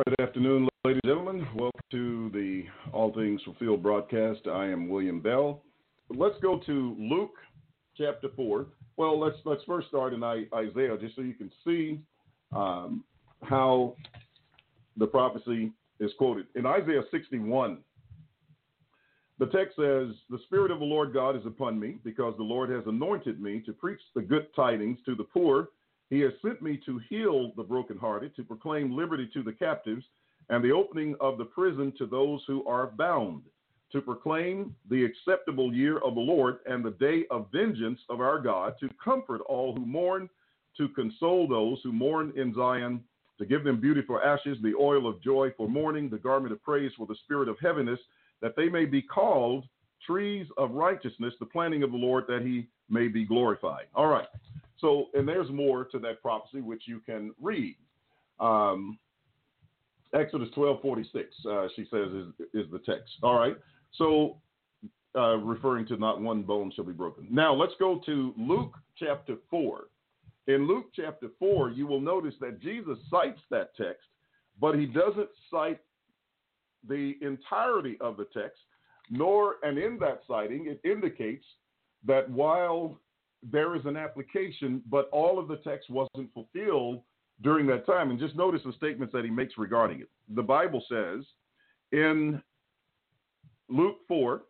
Good afternoon, ladies and gentlemen. Welcome to the All Things Fulfilled broadcast. I am William Bell. Let's go to Luke chapter 4. Well, let's first start in Isaiah, just so you can see how the prophecy is quoted. In Isaiah 61, the text says, "The Spirit of the Lord God is upon me, because the Lord has anointed me to preach the good tidings to the poor. He has sent me to heal the brokenhearted, to proclaim liberty to the captives, and the opening of the prison to those who are bound, to proclaim the acceptable year of the Lord and the day of vengeance of our God, to comfort all who mourn, to console those who mourn in Zion, to give them beauty for ashes, the oil of joy for mourning, the garment of praise for the spirit of heaviness, that they may be called trees of righteousness, the planting of the Lord, that he may be glorified." All right. So, and there's more to that prophecy, which you can read. Exodus 12:46, she says, is the text. All right. So, referring to not one bone shall be broken. Now, let's go to Luke chapter 4. In Luke chapter 4, you will notice that Jesus cites that text, but he doesn't cite the entirety of the text, and in that citing, it indicates that while there is an application, but all of the text wasn't fulfilled during that time. And just notice the statements that he makes regarding it. The Bible says in Luke 4,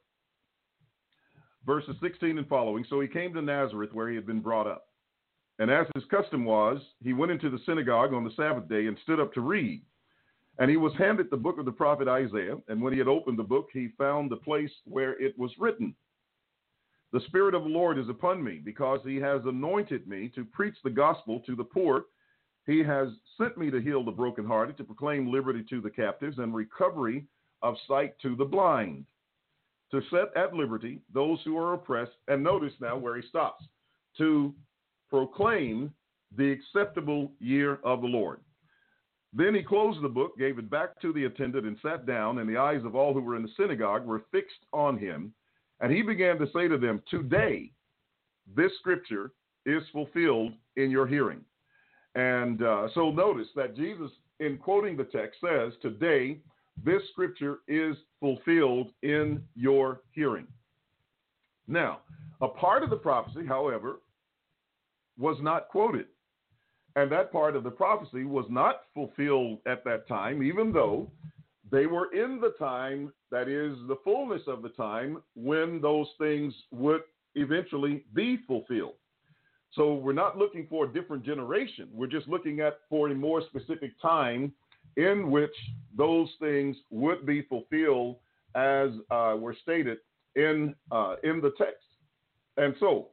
verses 16 and following, "So he came to Nazareth, where he had been brought up. And as his custom was, he went into the synagogue on the Sabbath day and stood up to read. And he was handed the book of the prophet Isaiah. And when he had opened the book, he found the place where it was written, 'The Spirit of the Lord is upon me, because he has anointed me to preach the gospel to the poor. He has sent me to heal the brokenhearted, to proclaim liberty to the captives and recovery of sight to the blind, to set at liberty those who are oppressed.'" And notice now where he stops, "to proclaim the acceptable year of the Lord." Then he closed the book, gave it back to the attendant, and sat down, and the eyes of all who were in the synagogue were fixed on him. And he began to say to them, "Today, this scripture is fulfilled in your hearing." And so notice that Jesus, in quoting the text, says, "Today, this scripture is fulfilled in your hearing." Now, a part of the prophecy, however, was not quoted. And that part of the prophecy was not fulfilled at that time, even though they were in the time, that is, the fullness of the time, when those things would eventually be fulfilled. So we're not looking for a different generation. We're just looking for a more specific time in which those things would be fulfilled, as were stated in the text. And so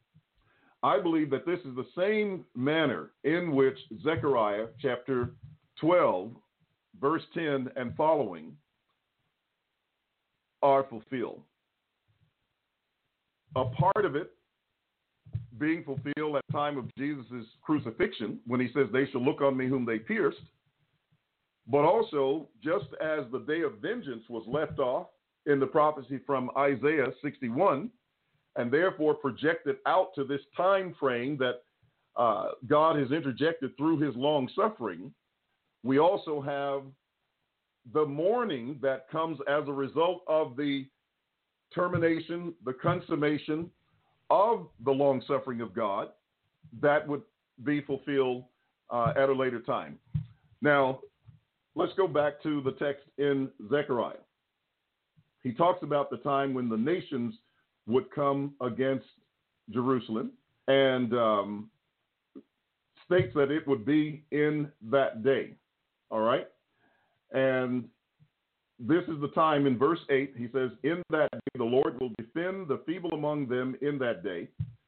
I believe that this is the same manner in which Zechariah chapter 12, verse 10 and following are fulfilled. A part of it being fulfilled at the time of Jesus' crucifixion, when he says, "They shall look on me whom they pierced," but also just as the day of vengeance was left off in the prophecy from Isaiah 61, and therefore projected out to this time frame that God has interjected through his long suffering, we also have the mourning that comes as a result of the termination, the consummation of the long suffering of God, that would be fulfilled at a later time. Now, let's go back to the text in Zechariah. He talks about the time when the nations would come against Jerusalem, and states that it would be in that day. All right? And this is the time in verse 8. He says, "In that day the Lord will defend the feeble among them in that day,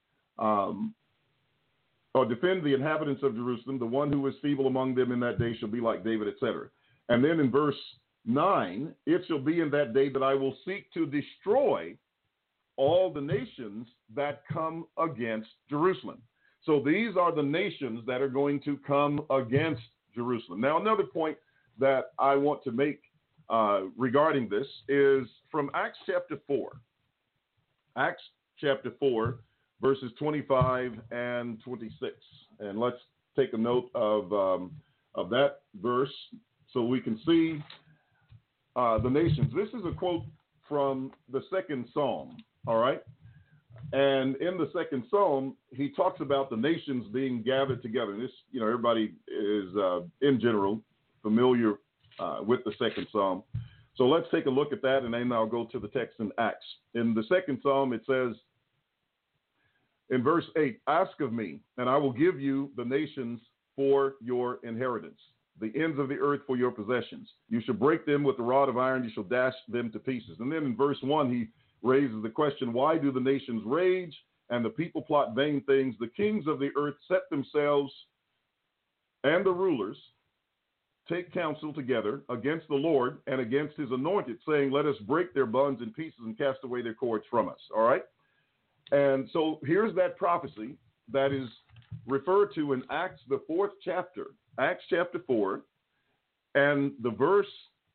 or defend the inhabitants of Jerusalem. The one who is feeble among them in that day shall be like David," etc. And then in verse 9, "It shall be in that day that I will seek to destroy all the nations that come against Jerusalem." So these are the nations that are going to come against Jerusalem. Now, another point that I want to make regarding this is from Acts chapter 4. Acts chapter 4, verses 25 and 26. And let's take a note of that verse so we can see the nations. This is a quote from the second Psalm, all right? And in the second Psalm, he talks about the nations being gathered together. This, everybody is, in general, familiar with the second Psalm. So let's take a look at that, and then I'll go to the text in Acts. In the second Psalm, it says, in verse 8, ask of me, and I will give you the nations for your inheritance, the ends of the earth for your possessions. You shall break them with the rod of iron, you shall dash them to pieces. And then in verse 1, he raises the question, why do the nations rage and the people plot vain things? The kings of the earth set themselves, and the rulers take counsel together against the Lord and against his anointed, saying, let us break their bonds in pieces and cast away their cords from us. All right? And so here's that prophecy that is referred to in Acts, the 4th chapter, Acts chapter 4, and the verse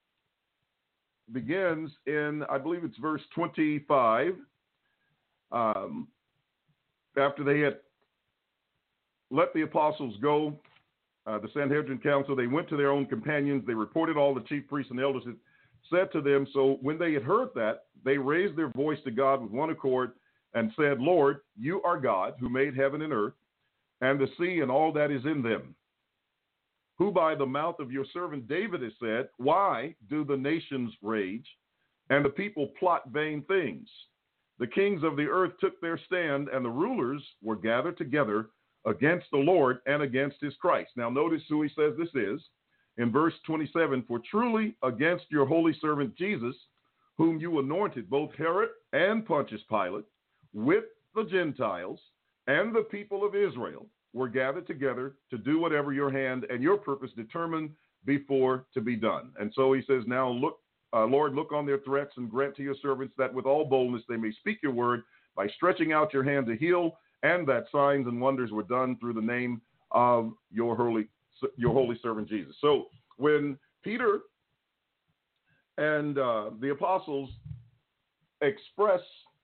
begins in, I believe it's verse 25, after they had let the apostles go, the Sanhedrin council, they went to their own companions, they reported all the chief priests and elders had said to them. So when they had heard that, they raised their voice to God with one accord and said, Lord, you are God who made heaven and earth and the sea and all that is in them, who by the mouth of your servant David has said, why do the nations rage and the people plot vain things? The kings of the earth took their stand, and the rulers were gathered together against the Lord and against his Christ. Now notice who he says this is. In verse 27, for truly against your holy servant Jesus, whom you anointed, both Herod and Pontius Pilate, with the Gentiles and the people of Israel, were gathered together to do whatever your hand and your purpose determined before to be done. And so he says, now look, Lord, look on their threats and grant to your servants that with all boldness they may speak your word by stretching out your hand to heal, and that signs and wonders were done through the name of your holy servant Jesus. So when Peter and the apostles express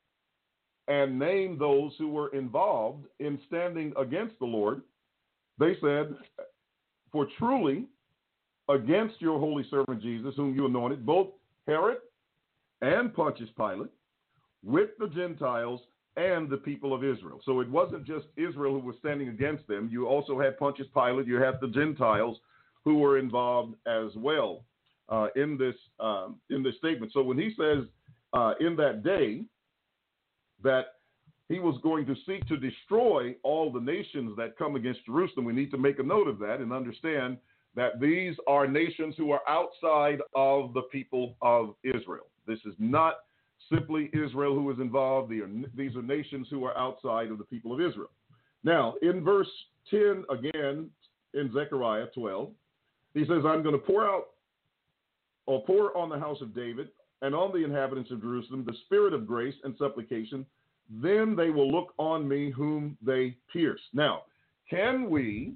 and name those who were involved in standing against the Lord, they said, for truly against your holy servant Jesus, whom you anointed, both Herod and Pontius Pilate, with the Gentiles and the people of Israel. So it wasn't just Israel who was standing against them. You also had Pontius Pilate. You had the Gentiles who were involved as well in this statement. So when he says in that day that he was going to seek to destroy all the nations that come against Jerusalem, we need to make a note of that and understand that these are nations who are outside of the people of Israel. This is not simply Israel who is involved. These are nations who are outside of the people of Israel. Now, in verse 10 again, in Zechariah 12, he says, I'm going to pour on the house of David and on the inhabitants of Jerusalem the spirit of grace and supplication. Then they will look on me whom they pierced. Now, can we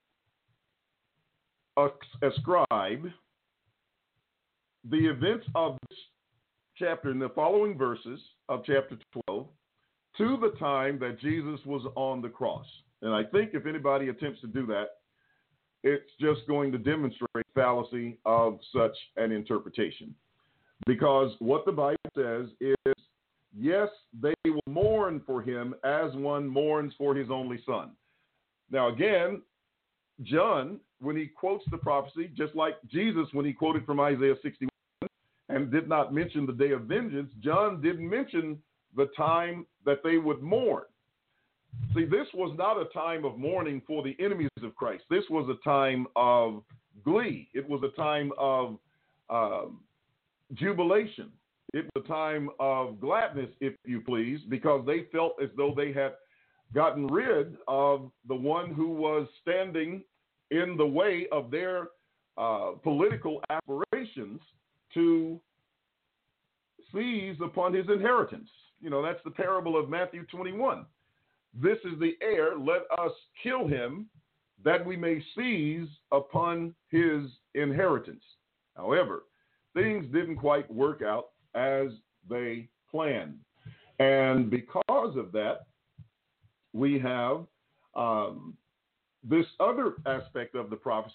ascribe the events of this chapter in the following verses of chapter 12 to the time that Jesus was on the cross? And I think if anybody attempts to do that, it's just going to demonstrate the fallacy of such an interpretation. Because what the Bible says is, yes, they will mourn for him as one mourns for his only son. Now, again, John, when he quotes the prophecy, just like Jesus when he quoted from Isaiah 61 and did not mention the day of vengeance, John didn't mention the time that they would mourn. See, this was not a time of mourning for the enemies of Christ. This was a time of glee. It was a time of jubilation. It was a time of gladness, if you please, because they felt as though they had gotten rid of the one who was standing in the way of their political aspirations to seize upon his inheritance. You know, that's the parable of Matthew 21. This is the heir, let us kill him that we may seize upon his inheritance. However, things didn't quite work out as they planned. And because of that, we have this other aspect of the prophecy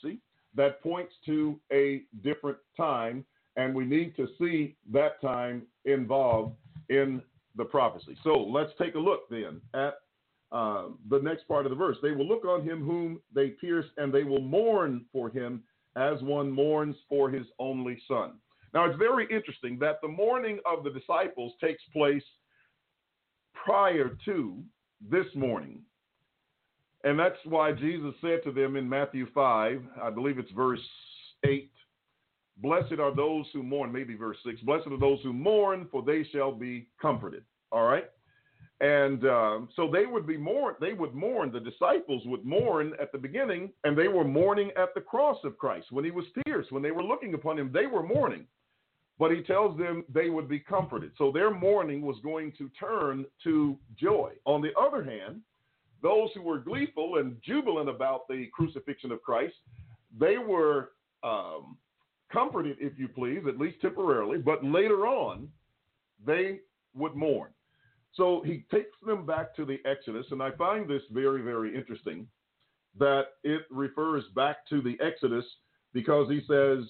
that points to a different time, and we need to see that time involved in the prophecy. So let's take a look then at the next part of the verse. They will look on him whom they pierced, and they will mourn for him as one mourns for his only son. Now, it's very interesting that the mourning of the disciples takes place prior to this mourning. And that's why Jesus said to them in Matthew 5, I believe it's verse 8, blessed are those who mourn, maybe verse 6, blessed are those who mourn, for they shall be comforted. All right? And so they would mourn, the disciples would mourn at the beginning, and they were mourning at the cross of Christ. When he was pierced, when they were looking upon him, they were mourning. But he tells them they would be comforted. So their mourning was going to turn to joy. On the other hand, those who were gleeful and jubilant about the crucifixion of Christ, they were comforted, if you please, at least temporarily, but later on, they would mourn. So he takes them back to the Exodus, and I find this very, very interesting that it refers back to the Exodus because he says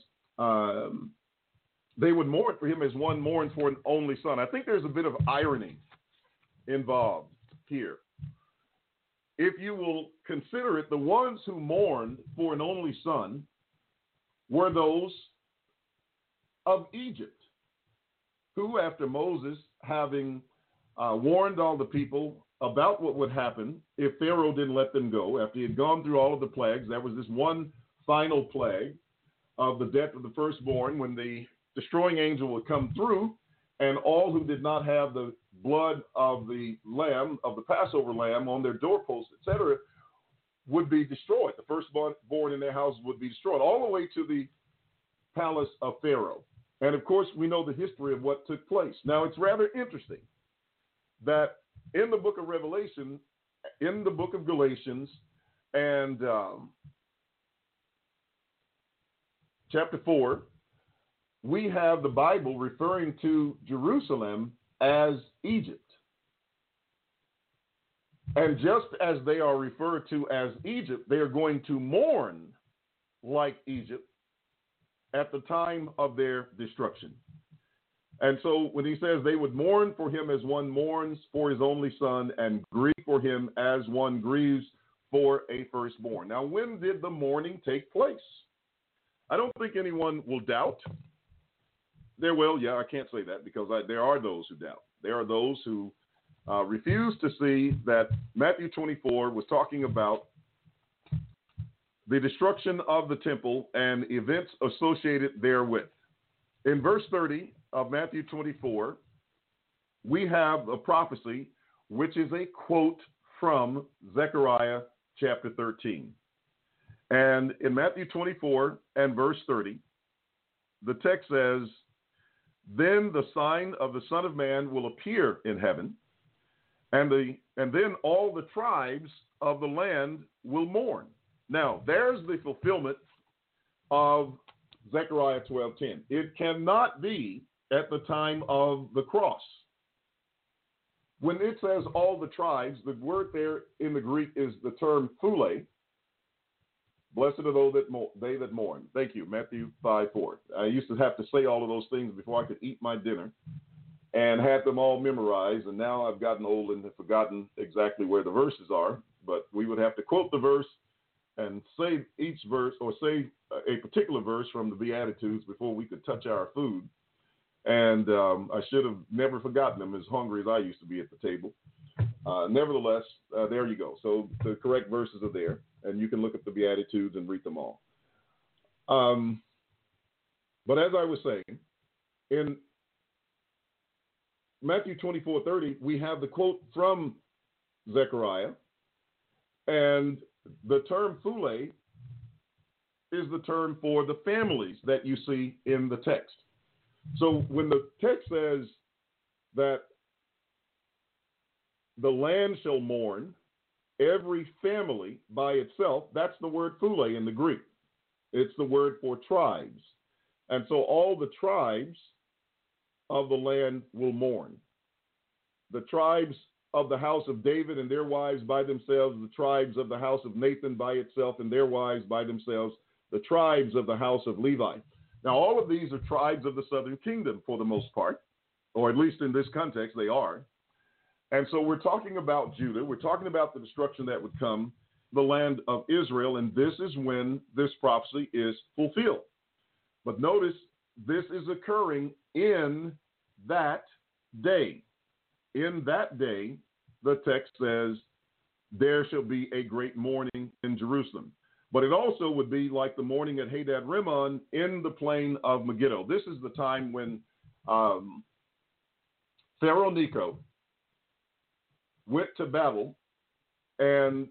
they would mourn for him as one mourns for an only son. I think there's a bit of irony involved here. If you will consider it, the ones who mourned for an only son were those of Egypt, who, after Moses having warned all the people about what would happen if Pharaoh didn't let them go, after he had gone through all of the plagues, there was this one final plague of the death of the firstborn when the destroying angel would come through, and all who did not have the blood of the lamb, of the Passover lamb, on their doorposts, etc., would be destroyed. The firstborn in their house would be destroyed, all the way to the palace of Pharaoh. And of course, we know the history of what took place. Now, it's rather interesting that in the book of Revelation, in the book of Galatians, and chapter 4, we have the Bible referring to Jerusalem as Egypt. And just as they are referred to as Egypt, they are going to mourn like Egypt at the time of their destruction. And so when he says they would mourn for him as one mourns for his only son, and grieve for him as one grieves for a firstborn. Now, when did the mourning take place? I don't think anyone will doubt. I can't say that because there are those who doubt. There are those who refuse to see that Matthew 24 was talking about the destruction of the temple and events associated therewith. In verse 30 of Matthew 24, we have a prophecy which is a quote from Zechariah chapter 13. And in Matthew 24 and verse 30, the text says, then the sign of the Son of Man will appear in heaven, and then all the tribes of the land will mourn. Now, there's the fulfillment of Zechariah 12:10. It cannot be at the time of the cross. When it says all the tribes, the word there in the Greek is the term phule. Blessed are they that mourn. Thank you, Matthew 5:4. I used to have to say all of those things before I could eat my dinner and had them all memorized, and now I've gotten old and have forgotten exactly where the verses are, but we would have to quote the verse and say each verse, or say a particular verse from the Beatitudes before we could touch our food. And I should have never forgotten them, as hungry as I used to be at the table. Nevertheless, there you go. So the correct verses are there, and you can look at the Beatitudes and read them all. But as I was saying, in Matthew 24:30, we have the quote from Zechariah, and the term phule is the term for the families that you see in the text. So when the text says that the land shall mourn, every family by itself, that's the word phule in the Greek. It's the word for tribes. And so all the tribes of the land will mourn. The tribes of the house of David and their wives by themselves, the tribes of the house of Nathan by itself and their wives by themselves, the tribes of the house of Levi. Now, all of these are tribes of the southern kingdom for the most part, or at least in this context, they are. And so we're talking about Judah. We're talking about the destruction that would come, the land of Israel, and this is when this prophecy is fulfilled. But notice, this is occurring in that day. In that day, the text says, there shall be a great mourning in Jerusalem. But it also would be like the mourning at Hadad Rimmon in the plain of Megiddo. This is the time when Pharaoh Necho went to battle, and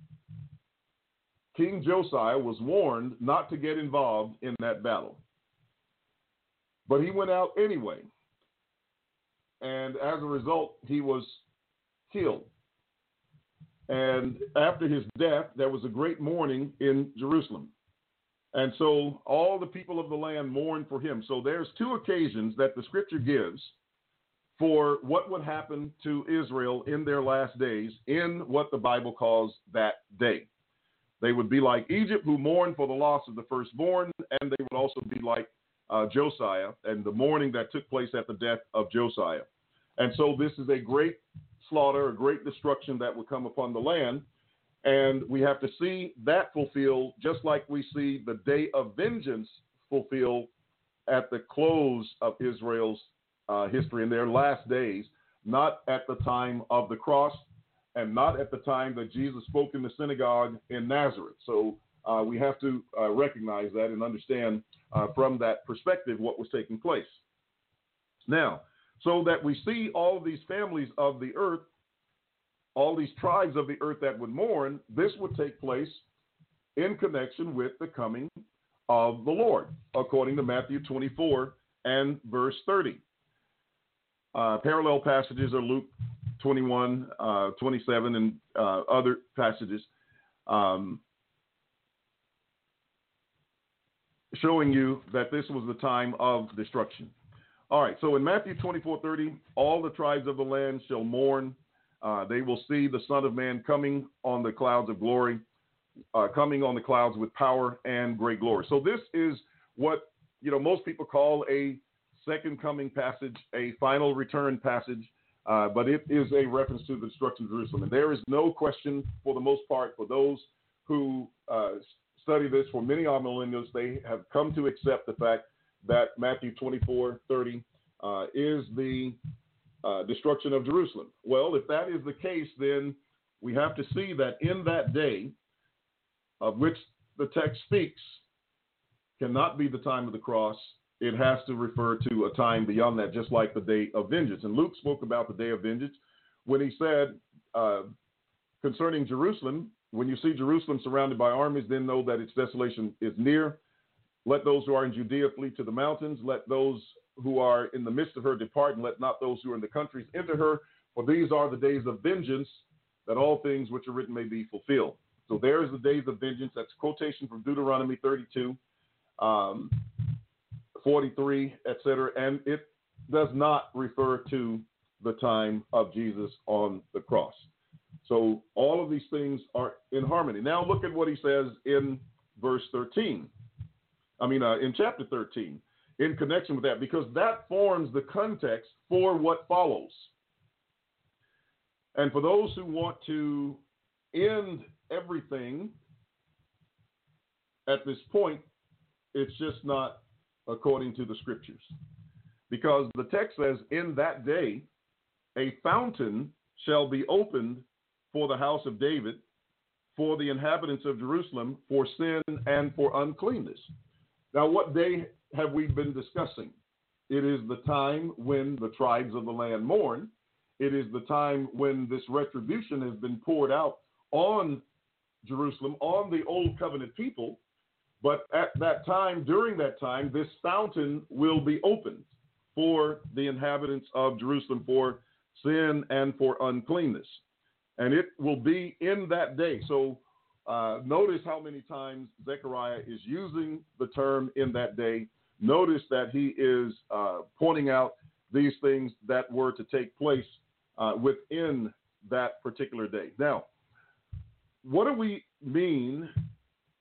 King Josiah was warned not to get involved in that battle. But he went out anyway. And as a result, he was killed. And after his death, there was a great mourning in Jerusalem. And so all the people of the land mourned for him. So there's two occasions that the scripture gives for what would happen to Israel in their last days in what the Bible calls that day. They would be like Egypt, who mourned for the loss of the firstborn, and they would also be like Josiah and the mourning that took place at the death of Josiah. And so this is a great slaughter, a great destruction that would come upon the land. And we have to see that fulfilled, just like we see the day of vengeance fulfilled at the close of Israel's history in their last days, not at the time of the cross and not at the time that Jesus spoke in the synagogue in Nazareth. So we have to recognize that and understand from that perspective what was taking place. Now, so that we see all of these families of the earth, all these tribes of the earth that would mourn, this would take place in connection with the coming of the Lord, according to Matthew 24 and verse 30. Parallel passages are Luke 21, 27, and other passages showing you that this was the time of destruction. All right, so in Matthew 24:30, all the tribes of the land shall mourn. They will see the Son of Man coming on the clouds of glory, coming on the clouds with power and great glory. So this is what most people call a second coming passage, a final return passage, but it is a reference to the destruction of Jerusalem. And there is no question, for the most part, for those who study this, for many millennials, they have come to accept the fact that Matthew 24:30 is the destruction of Jerusalem. Well, if that is the case, then we have to see that in that day of which the text speaks cannot be the time of the cross. It has to refer to a time beyond that, just like the day of vengeance. And Luke spoke about the day of vengeance when he said concerning Jerusalem, when you see Jerusalem surrounded by armies, then know that its desolation is near. Let those who are in Judea flee to the mountains. Let those who are in the midst of her depart, and let not those who are in the countries enter her. For these are the days of vengeance, that all things which are written may be fulfilled. So there is the days of vengeance. That's a quotation from Deuteronomy 32, 43, etc. And it does not refer to the time of Jesus on the cross. So all of these things are in harmony. Now look at what he says in verse 13. In chapter 13, in connection with that, because that forms the context for what follows. And for those who want to end everything at this point, it's just not according to the scriptures. Because the text says, in that day, a fountain shall be opened for the house of David, for the inhabitants of Jerusalem, for sin and for uncleanness. Now, what day have we been discussing? It is the time when the tribes of the land mourn. It is the time when this retribution has been poured out on Jerusalem, on the old covenant people. But at that time, during that time, this fountain will be opened for the inhabitants of Jerusalem for sin and for uncleanness. And it will be in that day. So notice how many times Zechariah is using the term in that day. Notice that he is pointing out these things that were to take place within that particular day. Now, what do we mean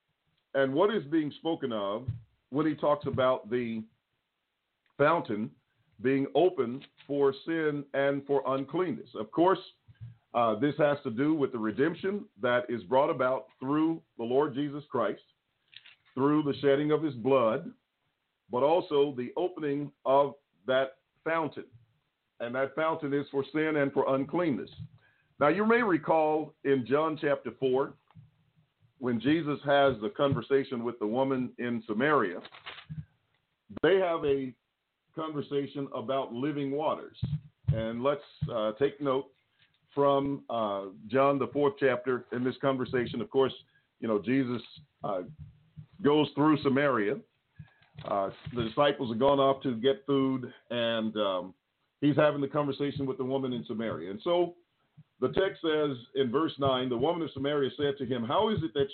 And what is being spoken of when he talks about the fountain being open for sin and for uncleanness? Of course, this has to do with the redemption that is brought about through the Lord Jesus Christ, through the shedding of his blood, but also the opening of that fountain. And that fountain is for sin and for uncleanness. Now, you may recall in John chapter 4, when Jesus has the conversation with the woman in Samaria, they have a conversation about living waters. And let's take note from John, the 4th chapter, in this conversation. Of course, Jesus goes through Samaria. The disciples have gone off to get food, and he's having the conversation with the woman in Samaria. And so the text says in verse 9, the woman of Samaria said to him, how is it that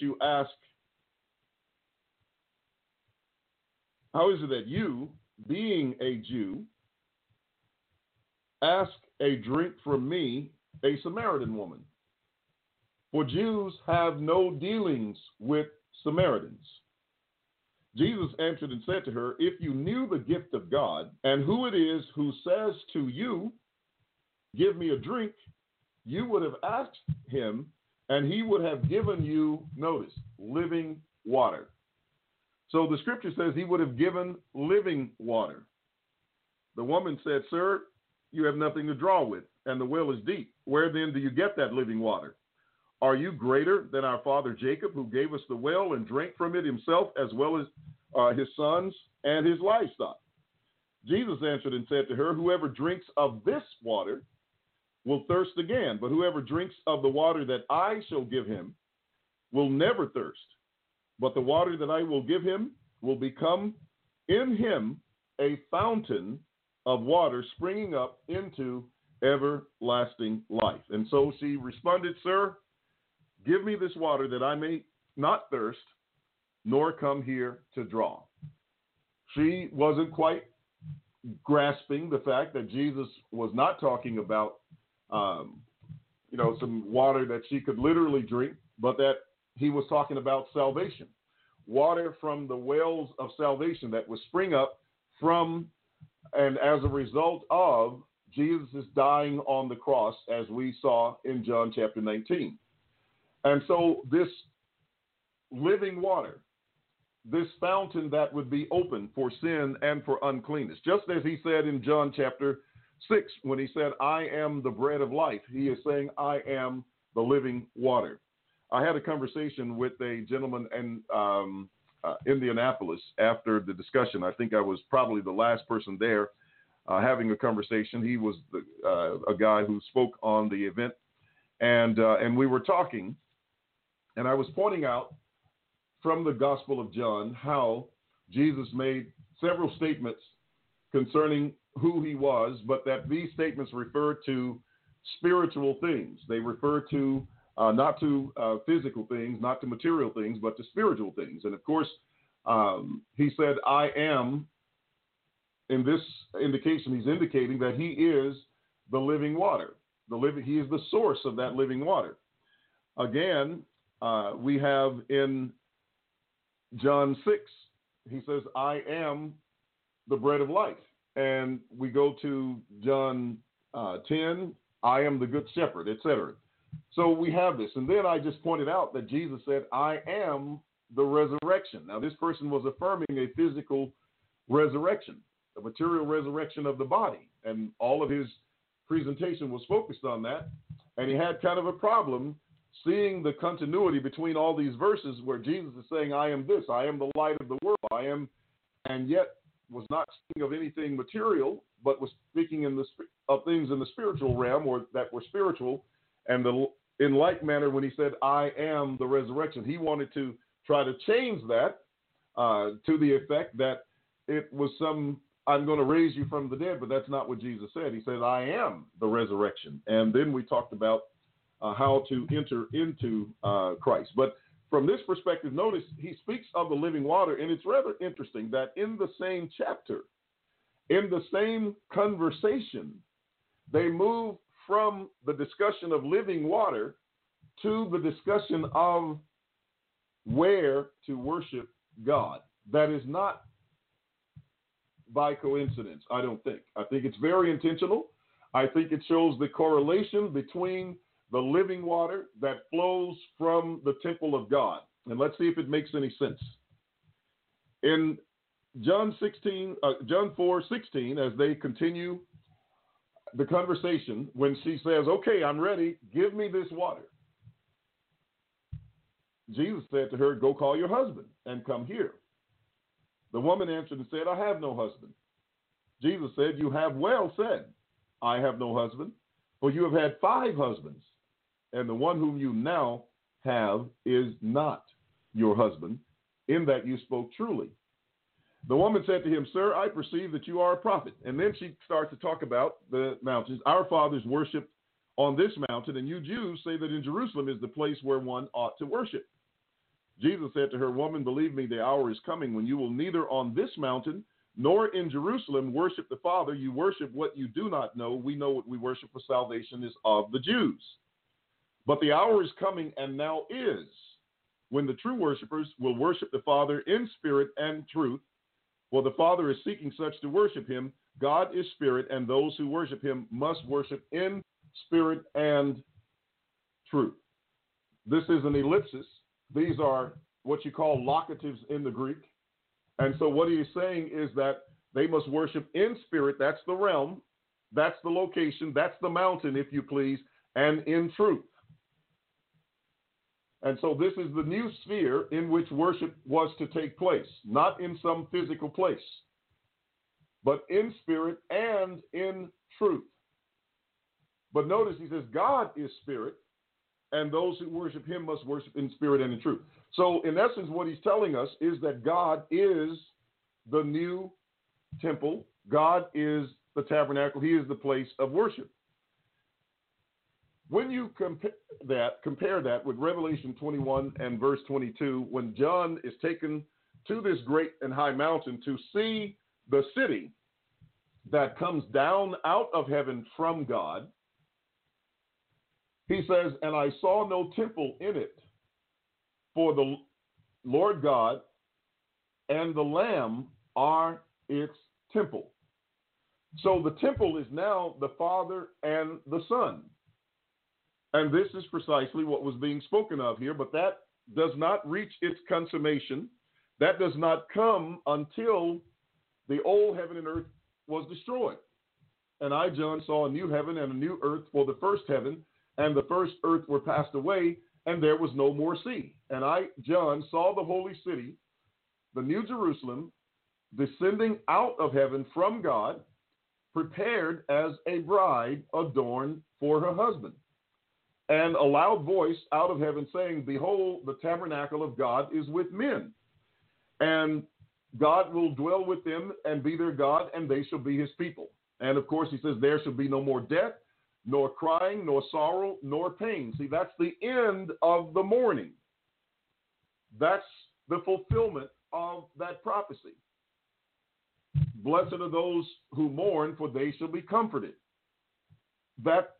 you, being a Jew, ask a drink from me, a Samaritan woman? For Jews have no dealings with Samaritans. Jesus answered and said to her, if you knew the gift of God and who it is who says to you, give me a drink, you would have asked him and he would have given you, notice, living water. So the scripture says he would have given living water. The woman said, sir, you have nothing to draw with, and the well is deep. Where then do you get that living water? Are you greater than our father Jacob, who gave us the well and drank from it himself, as well as his sons and his livestock? Jesus answered and said to her, whoever drinks of this water will thirst again, but whoever drinks of the water that I shall give him will never thirst. But the water that I will give him will become in him a fountain of water springing up into everlasting life. And so she responded, sir, give me this water that I may not thirst, nor come here to draw. She wasn't quite grasping the fact that Jesus was not talking about, some water that she could literally drink, but that he was talking about salvation, water from the wells of salvation that would spring up from and as a result of Jesus' dying on the cross, as we saw in John chapter 19. And so this living water, this fountain that would be open for sin and for uncleanness, just as he said in John chapter 6, when he said, I am the bread of life, he is saying, I am the living water. I had a conversation with a gentleman in Indianapolis after the discussion. I think I was probably the last person there having a conversation. He was a guy who spoke on the event, and we were talking, and I was pointing out from the Gospel of John how Jesus made several statements concerning who he was, but that these statements refer to spiritual things. They refer to not to physical things, not to material things, but to spiritual things. And of course, he said, I am, in this indication, he's indicating that he is the living water. He is the source of that living water. Again, we have in John 6, he says, I am the bread of life. And we go to John 10, I am the good shepherd, etc. So we have this. And then I just pointed out that Jesus said, I am the resurrection. Now, this person was affirming a physical resurrection, a material resurrection of the body. And all of his presentation was focused on that. And he had kind of a problem seeing the continuity between all these verses where Jesus is saying, I am this, I am the light of the world, I am, and yet was not speaking of anything material, but was speaking of things in the spiritual realm, or that were spiritual. And in like manner, when he said, I am the resurrection, he wanted to try to change that to the effect that it was I'm going to raise you from the dead, but that's not what Jesus said. He said, I am the resurrection. And then we talked about how to enter into Christ. But from this perspective, notice he speaks of the living water, and it's rather interesting that in the same chapter, in the same conversation, they move from the discussion of living water to the discussion of where to worship God. That is not by coincidence, I don't think. I think it's very intentional. I think it shows the correlation between the living water that flows from the temple of God. And let's see if it makes any sense. In John 4:16, as they continue the conversation, when she says, "Okay, I'm ready, give me this water," Jesus said to her, "Go call your husband and come here." The woman answered and said, "I have no husband." Jesus said, "You have well said, I have no husband, for you have had 5 husbands, and the one whom you now have is not your husband, in that you spoke truly." The woman said to him, "Sir, I perceive that you are a prophet." And then she starts to talk about the mountains. "Our fathers worshiped on this mountain, and you Jews say that in Jerusalem is the place where one ought to worship." Jesus said to her, "Woman, believe me, the hour is coming when you will neither on this mountain nor in Jerusalem worship the Father. You worship what you do not know. We know what we worship, for salvation is of the Jews. But the hour is coming, and now is, when the true worshipers will worship the Father in spirit and truth. For the Father is seeking such to worship him. God is spirit, and those who worship him must worship in spirit and truth." This is an ellipsis. These are what you call locatives in the Greek. And so what he is saying is that they must worship in spirit, that's the realm, that's the location, that's the mountain, if you please, and in truth. And so this is the new sphere in which worship was to take place, not in some physical place, but in spirit and in truth. But notice he says God is spirit, and those who worship him must worship in spirit and in truth. So in essence, what he's telling us is that God is the new temple. God is the tabernacle. He is the place of worship. When you compare that with Revelation 21 and verse 22, when John is taken to this great and high mountain to see the city that comes down out of heaven from God, he says, "And I saw no temple in it, for the Lord God and the Lamb are its temple." So the temple is now the Father and the Son. And this is precisely what was being spoken of here, but that does not reach its consummation. That does not come until the old heaven and earth was destroyed. "And I, John, saw a new heaven and a new earth, for the first heaven and the first earth were passed away, and there was no more sea. And I, John, saw the holy city, the new Jerusalem, descending out of heaven from God, prepared as a bride adorned for her husband. And a loud voice out of heaven saying, Behold, the tabernacle of God is with men, and God will dwell with them and be their God, and they shall be his people." And of course, he says, "There shall be no more death, nor crying, nor sorrow, nor pain." See, that's the end of the mourning. That's the fulfillment of that prophecy. "Blessed are those who mourn, for they shall be comforted." That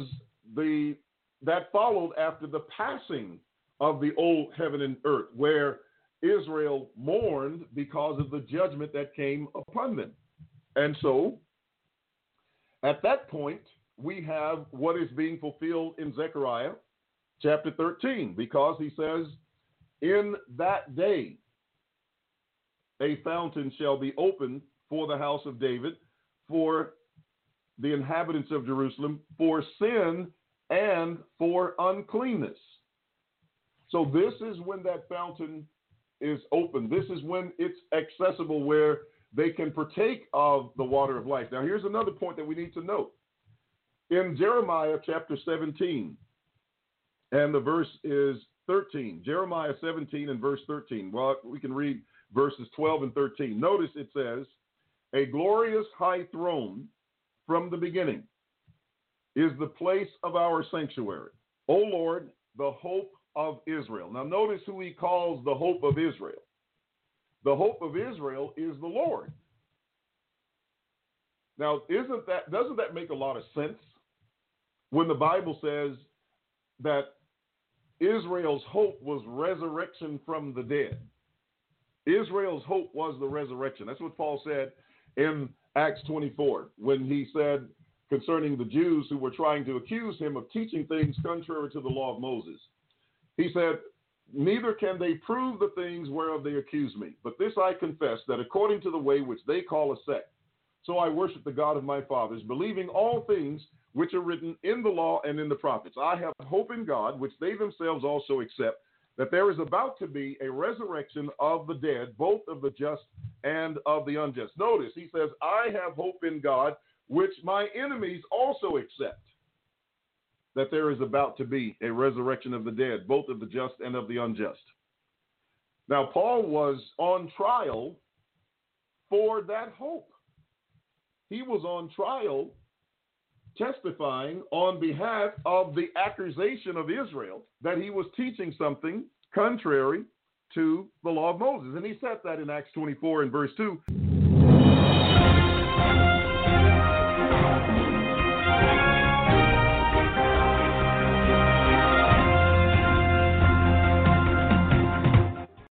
followed after the passing of the old heaven and earth, where Israel mourned because of the judgment that came upon them. And so, at that point, we have what is being fulfilled in Zechariah chapter 13, because he says, "In that day, a fountain shall be opened for the house of David, for the inhabitants of Jerusalem, for sin and for uncleanness." So this is when that fountain is open. This is when it's accessible, where they can partake of the water of life. Now, here's another point that we need to note. In Jeremiah chapter 17, and the verse is 13. Jeremiah 17 and verse 13. Well, we can read verses 12 and 13. Notice it says, "A glorious high throne from the beginning is the place of our sanctuary. O Lord, the hope of Israel." Now notice who he calls the hope of Israel. The hope of Israel is the Lord. Now, doesn't that make a lot of sense when the Bible says that Israel's hope was resurrection from the dead. Israel's hope was the resurrection. That's what Paul said in Acts 24 when he said concerning the Jews who were trying to accuse him of teaching things contrary to the law of Moses. He said, neither can they prove the things whereof they accuse me. But this I confess, that according to the way which they call a sect, so I worship the God of my fathers, believing all things which are written in the law and in the prophets. I have hope in God, which they themselves also accept, that there is about to be a resurrection of the dead, both of the just and of the unjust. Notice, he says, I have hope in God, which my enemies also accept, that there is about to be a resurrection of the dead, both of the just and of the unjust. Now, Paul was on trial for that hope. He was on trial testifying on behalf of the accusation of Israel that he was teaching something contrary to the law of Moses. And he said that in Acts 24 and verse 2.